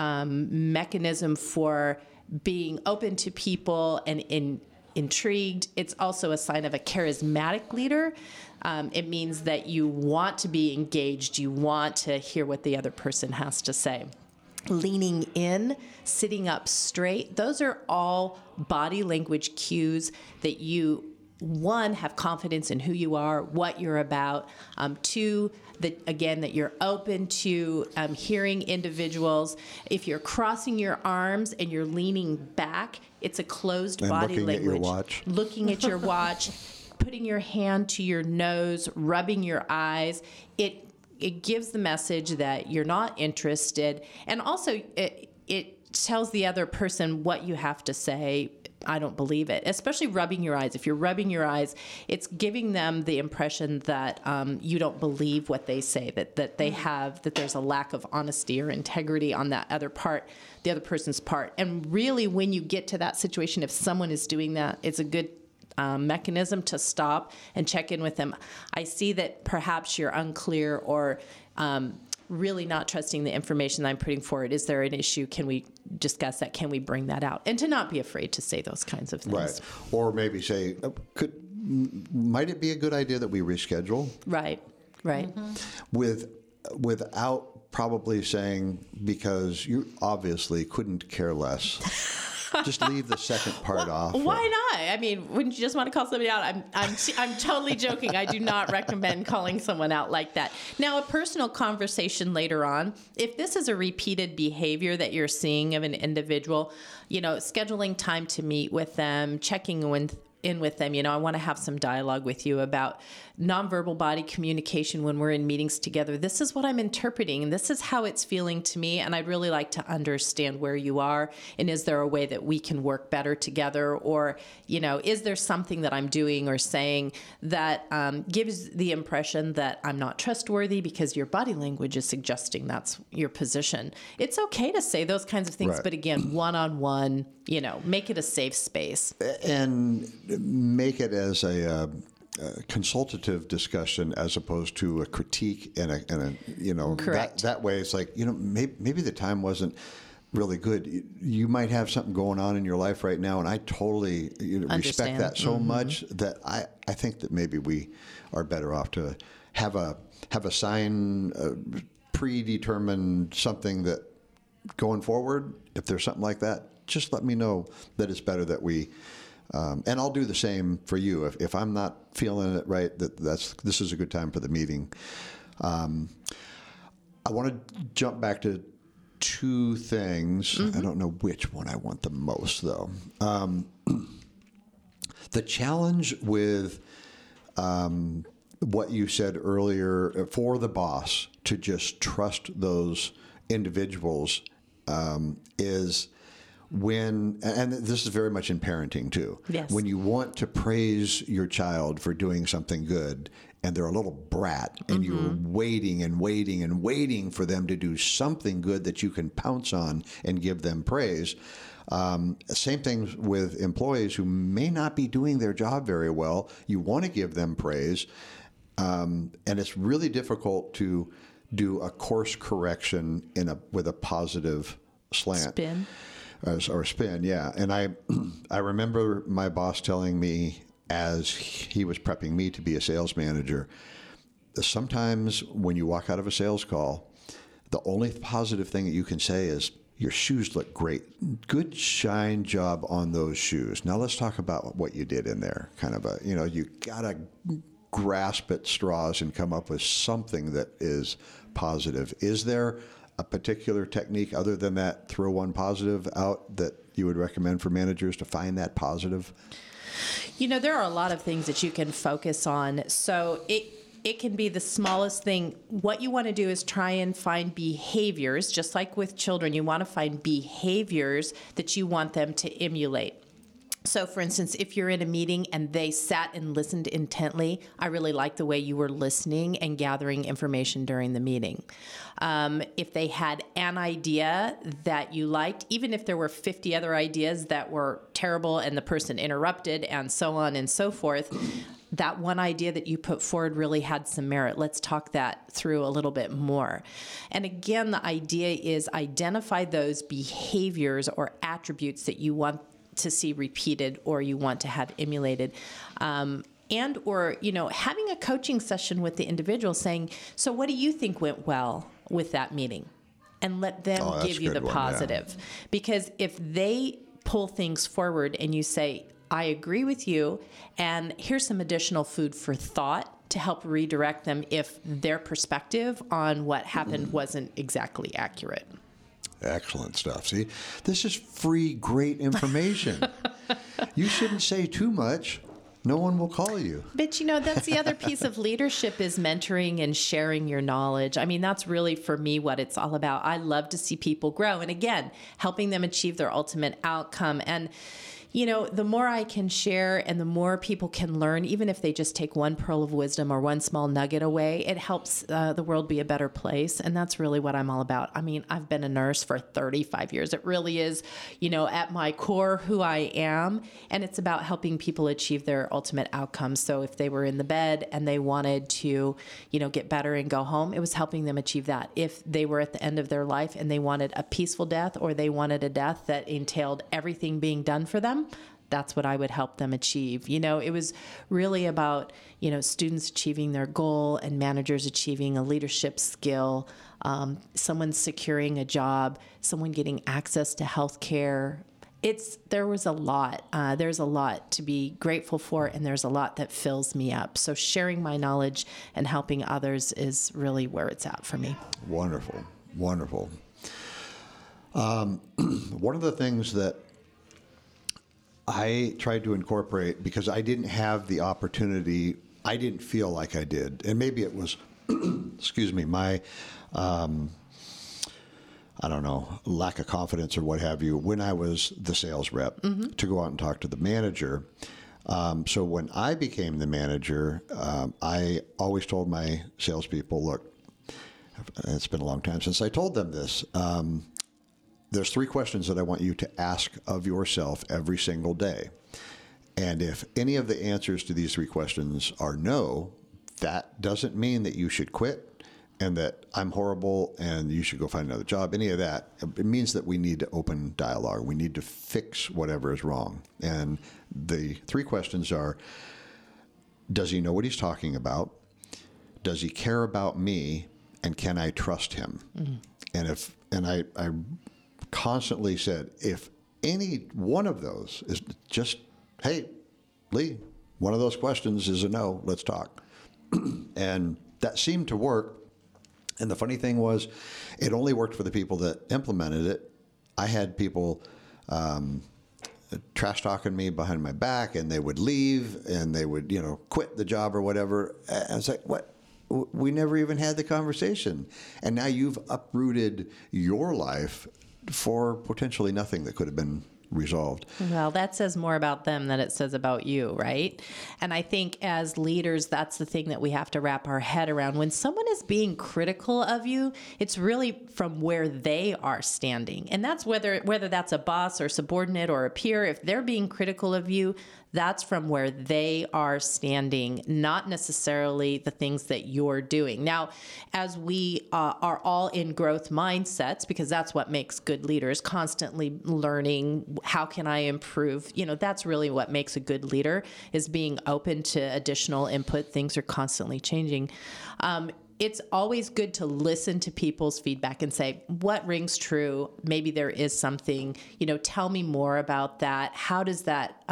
[SPEAKER 4] mechanism for being open to people and intrigued. It's also a sign of a charismatic leader. It means that you want to be engaged. You want to hear what the other person has to say. Leaning in, sitting up straight, those are all body language cues that you, one, have confidence in who you are, what you're about. Two, that you're open to hearing individuals. If you're crossing your arms and you're leaning back, it's a closed body language.
[SPEAKER 1] Looking at your watch.
[SPEAKER 4] Looking at your watch, putting your hand to your nose, rubbing your eyes. It gives the message that you're not interested. And also, it tells the other person what you have to say. I don't believe it, especially rubbing your eyes. If you're rubbing your eyes, it's giving them the impression that you don't believe what they say, that they have, that there's a lack of honesty or integrity on that other part, the other person's part. And really, when you get to that situation, if someone is doing that, it's a good mechanism to stop and check in with them. I see that perhaps you're unclear or really not trusting the information that I'm putting forward. Is there an issue? Can we discuss that? Can we bring that out? And to not be afraid to say those kinds of things.
[SPEAKER 1] Right. Or maybe say, might it be a good idea that we reschedule?
[SPEAKER 4] Right. Mm-hmm.
[SPEAKER 1] Without probably saying, because you obviously couldn't care less Just leave the second part off.
[SPEAKER 4] Why not? I mean, wouldn't you just want to call somebody out? I'm totally joking. I do not recommend calling someone out like that. Now, a personal conversation later on, if this is a repeated behavior that you're seeing of an individual, scheduling time to meet with them, checking in with them. I want to have some dialogue with you about nonverbal body communication when we're in meetings together. This is what I'm interpreting, and this is how it's feeling to me, and I'd really like to understand where you are, and is there a way that we can work better together, or, is there something that I'm doing or saying that gives the impression that I'm not trustworthy because your body language is suggesting that's your position. It's okay to say those kinds of things,
[SPEAKER 1] Right.
[SPEAKER 4] but again, one-on-one, make it a safe space.
[SPEAKER 1] And make it as a consultative discussion as opposed to a critique and a
[SPEAKER 4] Correct.
[SPEAKER 1] that way it's like, maybe the time wasn't really good. You might have something going on in your life right now, and I totally respect
[SPEAKER 4] Understand.
[SPEAKER 1] that so much that I think that maybe we are better off to have a sign, predetermined something that going forward, if there's something like that, just let me know that it's better that we. And I'll do the same for you. If I'm not feeling it right, this is a good time for the meeting. I want to jump back to two things. Mm-hmm. I don't know which one I want the most, though. The challenge with what you said earlier for the boss to just trust those individuals is when, and this is very much in parenting too,
[SPEAKER 4] Yes.
[SPEAKER 1] when you want to praise your child for doing something good and they're a little brat and you're waiting and waiting and waiting for them to do something good that you can pounce on and give them praise. Same thing with employees who may not be doing their job very well. You want to give them praise, and it's really difficult to do a course correction with a positive slant.
[SPEAKER 4] Spin.
[SPEAKER 1] Or spin, yeah. And I remember my boss telling me as he was prepping me to be a sales manager, sometimes when you walk out of a sales call, the only positive thing that you can say is, your shoes look great. Good shine job on those shoes. Now let's talk about what you did in there. Kind of you got to grasp at straws and come up with something that is positive. Is there a particular technique other than that throw one positive out that you would recommend for managers to find that positive?
[SPEAKER 4] There are a lot of things that you can focus on. So it can be the smallest thing. What you want to do is try and find behaviors, just like with children, you want to find behaviors that you want them to emulate. So, for instance, if you're in a meeting and they sat and listened intently, I really like the way you were listening and gathering information during the meeting. If they had an idea that you liked, even if there were 50 other ideas that were terrible and the person interrupted and so on and so forth, that one idea that you put forward really had some merit. Let's talk that through a little bit more. And again, the idea is identify those behaviors or attributes that you want to see repeated or you want to have emulated. And or, having a coaching session with the individual saying, so what do you think went well with that meeting? And let them give you the positive. Yeah. Because if they pull things forward and you say, I agree with you, and here's some additional food for thought to help redirect them if their perspective on what happened wasn't exactly accurate.
[SPEAKER 1] Excellent stuff. See, this is free, great information. You shouldn't say too much. No one will call you.
[SPEAKER 4] But, that's the other piece of leadership is mentoring and sharing your knowledge. I mean, that's really, for me, what it's all about. I love to see people grow. And again, helping them achieve their ultimate outcome. And, the more I can share and the more people can learn, even if they just take one pearl of wisdom or one small nugget away, it helps the world be a better place. And that's really what I'm all about. I mean, I've been a nurse for 35 years. It really is, at my core who I am. And it's about helping people achieve their ultimate outcomes. So if they were in the bed and they wanted to, get better and go home, it was helping them achieve that. If they were at the end of their life and they wanted a peaceful death or they wanted a death that entailed everything being done for them, that's what I would help them achieve. It was really about, students achieving their goal and managers achieving a leadership skill, someone securing a job, someone getting access to health care, There was a lot. There's a lot to be grateful for, and there's a lot that fills me up. So sharing my knowledge and helping others is really where it's at for me.
[SPEAKER 1] Wonderful, wonderful. One of the things that I tried to incorporate, because I didn't have the opportunity, I didn't feel like I did, and maybe it was, excuse me, my I don't know, lack of confidence or what have you, when I was the sales rep, to go out and talk to the manager. So when I became the manager, I always told my salespeople, look, it's been a long time since I told them this. There's 3 questions that I want you to ask of yourself every single day. And if any of the answers to these 3 questions are no, that doesn't mean that you should quit and that I'm horrible and you should go find another job, any of that. It means that we need to open dialogue. We need to fix whatever is wrong. And the 3 questions are, does he know what he's talking about? Does he care about me? And can I trust him? And I constantly said, if any one of those is just, hey, Lee, one of those questions is a no, let's talk. And that seemed to work. And the funny thing was, it only worked for the people that implemented it. I had people trash talking me behind my back, and they would leave, and they would, quit the job or whatever. I was like, what? We never even had the conversation. And now you've uprooted your life for potentially nothing that could have been resolved.
[SPEAKER 4] Well, that says more about them than it says about you, right? And I think as leaders, that's the thing that we have to wrap our head around. When someone is being critical of you, it's really from where they are standing. And that's whether that's a boss or subordinate or a peer, if they're being critical of you, that's from where they are standing, not necessarily the things that you're doing. Now, as we are all in growth mindsets, because that's what makes good leaders, constantly learning, how can I improve? That's really what makes a good leader, is being open to additional input. Things are constantly changing. It's always good to listen to people's feedback and say, what rings true? Maybe there is something, tell me more about that. How does that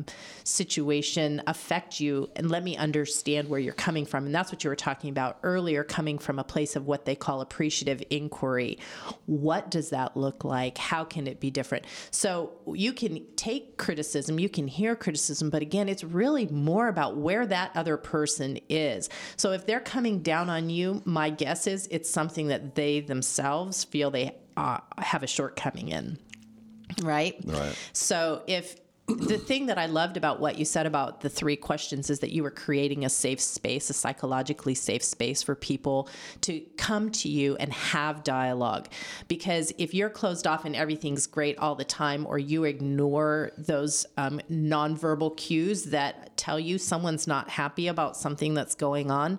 [SPEAKER 4] situation affect you? And let me understand where you're coming from. And that's what you were talking about earlier, coming from a place of what they call appreciative inquiry. What does that look like? How can it be different? So you can take criticism, you can hear criticism, but again, it's really more about where that other person is. So if they're coming down on you, my guess is it's something that they themselves feel they have a shortcoming in, right?
[SPEAKER 1] Right.
[SPEAKER 4] So if the thing that I loved about what you said about the 3 questions is that you were creating a safe space, a psychologically safe space for people to come to you and have dialogue. Because if you're closed off and everything's great all the time, or you ignore those nonverbal cues that tell you someone's not happy about something that's going on,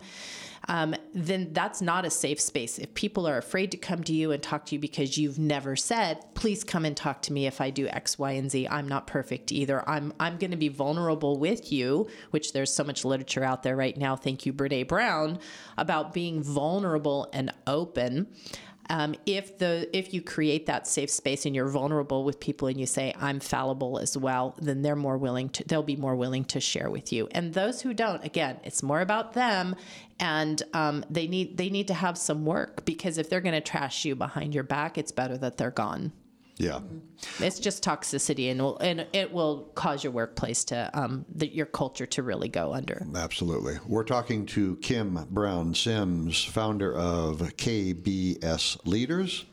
[SPEAKER 4] then that's not a safe space. If people are afraid to come to you and talk to you because you've never said, please come and talk to me if I do X, Y, and Z. I'm not perfect either. I'm going to be vulnerable with you, which there's so much literature out there right now. Thank you, Brené Brown, about being vulnerable and open. If you create that safe space and you're vulnerable with people and you say, I'm fallible as well, then they'll be more willing to share with you. And those who don't, again, it's more about them, and they need to have some work, because if they're going to trash you behind your back, it's better that they're gone.
[SPEAKER 1] Yeah.
[SPEAKER 4] It's just toxicity, and it will cause your workplace to, your culture to really go under.
[SPEAKER 1] Absolutely. We're talking to Kim Brown Sims, founder of KBS Leaders,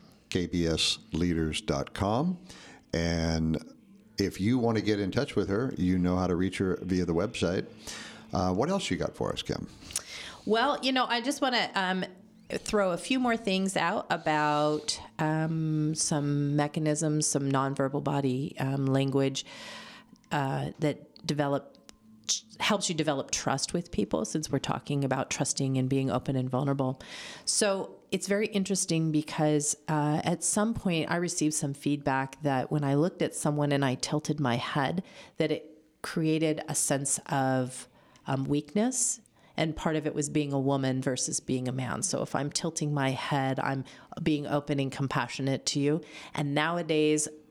[SPEAKER 1] kbsleaders.com. And if you want to get in touch with her, you know how to reach her via the website. What else you got for us, Kim?
[SPEAKER 4] Well, I just want to throw a few more things out about some mechanisms, some nonverbal body language that helps you develop trust with people, since we're talking about trusting and being open and vulnerable. So it's very interesting because at some point I received some feedback that when I looked at someone and I tilted my head, that it created a sense of weakness. And part of it was being a woman versus being a man. So if I'm tilting my head, I'm being open and compassionate to you. And nowadays,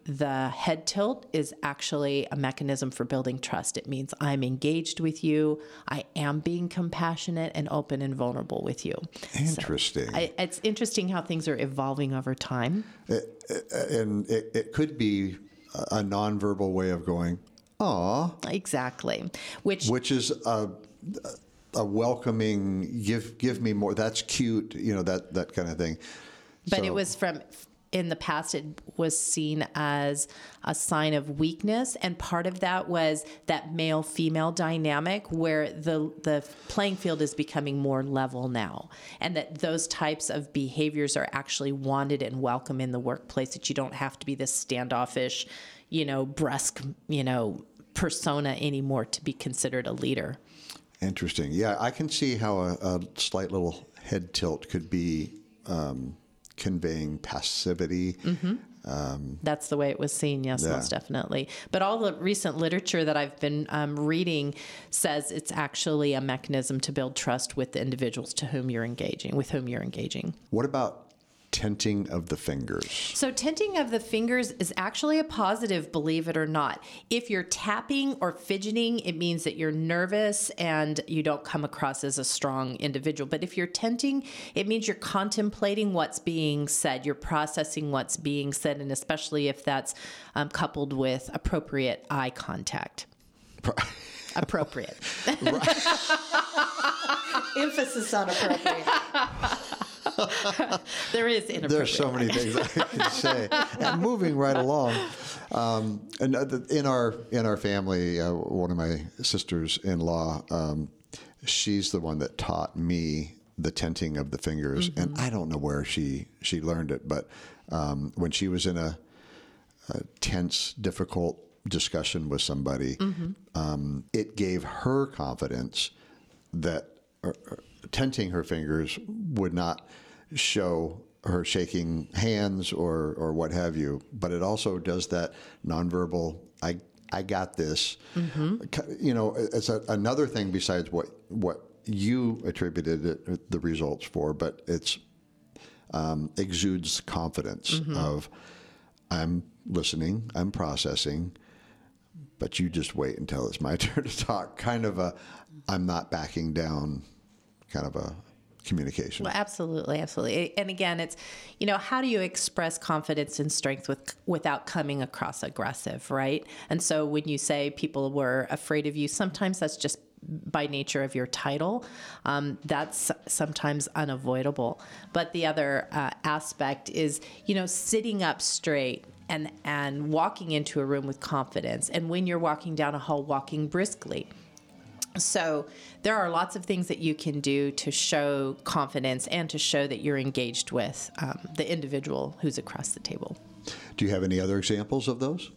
[SPEAKER 4] the head tilt is actually a mechanism for building trust. It means I'm engaged with you. I am being compassionate and open and vulnerable with you.
[SPEAKER 1] Interesting.
[SPEAKER 4] So it's interesting how things are evolving over time.
[SPEAKER 1] And it could be a nonverbal way of going, "Aw."
[SPEAKER 4] Exactly.
[SPEAKER 1] Which is a welcoming, give me more. That's cute, that kind of thing.
[SPEAKER 4] But it was in the past, it was seen as a sign of weakness. And part of that was that male-female dynamic where the playing field is becoming more level now. And that those types of behaviors are actually wanted and welcome in the workplace, that you don't have to be this standoffish, brusque, persona anymore to be considered a leader. Interesting.
[SPEAKER 1] Yeah, I can see how a slight little head tilt could be conveying passivity.
[SPEAKER 4] That's the way it was seen, yes, most definitely. But all the recent literature that I've been reading says it's actually a mechanism to build trust with the individuals with whom you're engaging.
[SPEAKER 1] What about tenting of the fingers?
[SPEAKER 4] So tenting of the fingers is actually a positive, believe it or not. If you're tapping or fidgeting, it means that you're nervous and you don't come across as a strong individual. But if you're tenting, it means you're contemplating what's being said. You're processing what's being said, and especially if that's coupled with appropriate eye contact. Appropriate.
[SPEAKER 5] Emphasis on appropriate.
[SPEAKER 4] There is inappropriate.
[SPEAKER 1] There's so many things I can say. And moving right along, and in our family, one of my sisters-in-law, she's the one that taught me the tenting of the fingers, and I don't know where she learned it, but when she was in a tense, difficult discussion with somebody, it gave her confidence that tenting her fingers would not show her shaking hands or what have you, but it also does that nonverbal, I got this. It's another thing besides what you attributed the results for, but it's exudes confidence of I'm listening, I'm processing, but you just wait until it's my turn to talk. Kind of I'm not backing down kind of a communication.
[SPEAKER 4] Well, absolutely. And again, it's, how do you express confidence and strength without coming across aggressive, right? And so when you say people were afraid of you, sometimes that's just by nature of your title. That's sometimes unavoidable. But the other aspect is, sitting up straight and walking into a room with confidence. And when you're walking down a hall, walking briskly. So there are lots of things that you can do to show confidence and to show that you're engaged with the individual who's across the table.
[SPEAKER 1] Do you have any other examples of those?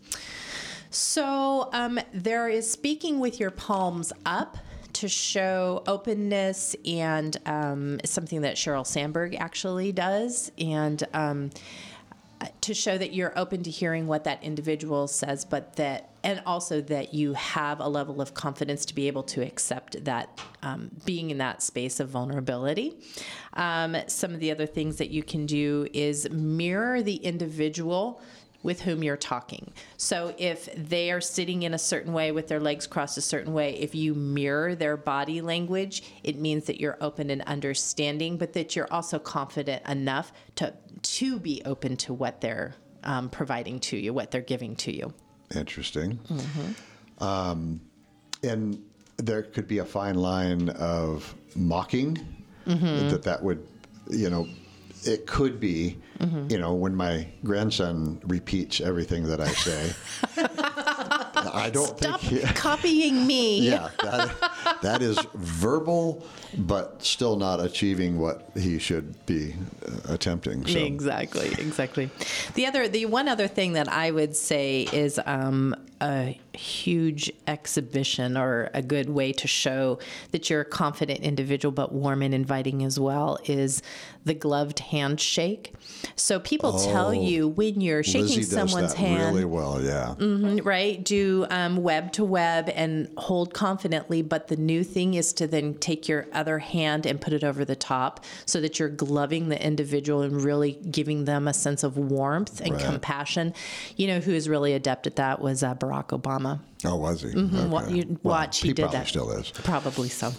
[SPEAKER 4] So there is speaking with your palms up to show openness, and something that Sheryl Sandberg actually does, and to show that you're open to hearing what that individual says, and also that you have a level of confidence to be able to accept that being in that space of vulnerability. Some of the other things that you can do is mirror the individual with whom you're talking. So if they are sitting in a certain way with their legs crossed a certain way, if you mirror their body language, it means that you're open and understanding, but that you're also confident enough to be open to what they're providing to you, what they're giving to you.
[SPEAKER 1] Interesting. And there could be a fine line of mocking that would, it could be, when my grandson repeats everything that I say. I don't
[SPEAKER 4] Stop
[SPEAKER 1] think
[SPEAKER 4] copying me.
[SPEAKER 1] Yeah, that is verbal, but still not achieving what he should be attempting. So.
[SPEAKER 4] Exactly. The one other thing that I would say is a huge exhibition, or a good way to show that you're a confident individual but warm and inviting as well, is the gloved handshake. So people tell you when you're shaking
[SPEAKER 1] Lizzie
[SPEAKER 4] someone's
[SPEAKER 1] does that
[SPEAKER 4] hand
[SPEAKER 1] really well, yeah.
[SPEAKER 4] Right? Do web to web and hold confidently, but The new thing is to then take your other hand and put it over the top so that you're gloving the individual and really giving them a sense of warmth and compassion. You know, who is really adept at that was Barack Obama.
[SPEAKER 1] Oh, was he?
[SPEAKER 4] Mm-hmm.
[SPEAKER 1] Okay.
[SPEAKER 4] You watch, he did that.
[SPEAKER 1] Still is.
[SPEAKER 4] Probably so.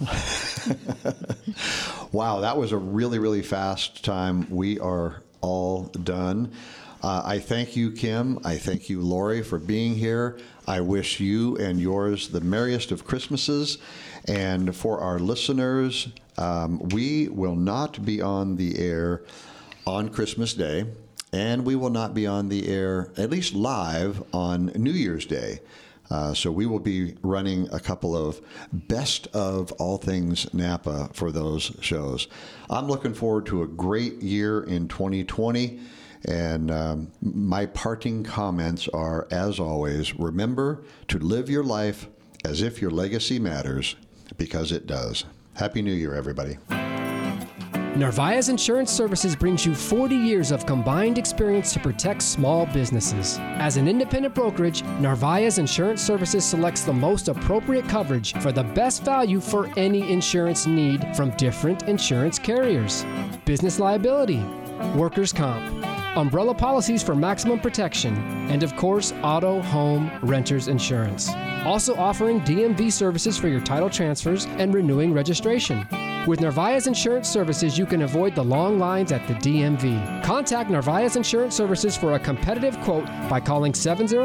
[SPEAKER 1] Wow, that was a really, really fast time. We are all done. I thank you, Kim. I thank you, Lori, for being here. I wish you and yours the merriest of Christmases. And for our listeners, we will not be on the air on Christmas Day, and we will not be on the air, at least live, on New Year's Day. So we will be running a couple of best of all things Napa for those shows. I'm looking forward to a great year in 2020. And my parting comments are, as always, remember to live your life as if your legacy matters, because it does. Happy New Year, everybody.
[SPEAKER 2] Narvaez Insurance Services brings you 40 years of combined experience to protect small businesses. As an independent brokerage, Narvaez Insurance Services selects the most appropriate coverage for the best value for any insurance need from different insurance carriers. Business liability, workers' comp, umbrella policies for maximum protection, and of course, auto, home, renter's insurance. Also offering DMV services for your title transfers and renewing registration. With Narvaez Insurance Services, you can avoid the long lines at the DMV. Contact Narvaez Insurance Services for a competitive quote by calling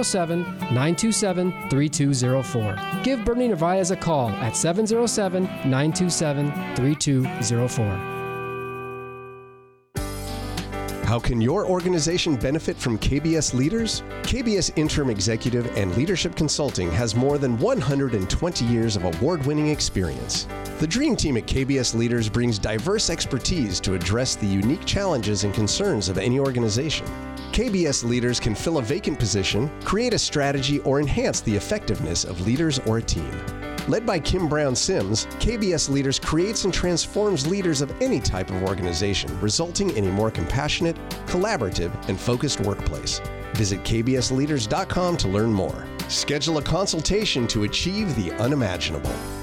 [SPEAKER 2] 707-927-3204. Give Bernie Narvaez a call at 707-927-3204.
[SPEAKER 3] How can your organization benefit from KBS Leaders? KBS Interim Executive and Leadership Consulting has more than 120 years of award-winning experience. The Dream Team at KBS Leaders brings diverse expertise to address the unique challenges and concerns of any organization. KBS Leaders can fill a vacant position, create a strategy, or enhance the effectiveness of leaders or a team. Led by Kim Brown Sims, KBS Leaders creates and transforms leaders of any type of organization, resulting in a more compassionate, collaborative, and focused workplace. Visit kbsleaders.com to learn more. Schedule a consultation to achieve the unimaginable.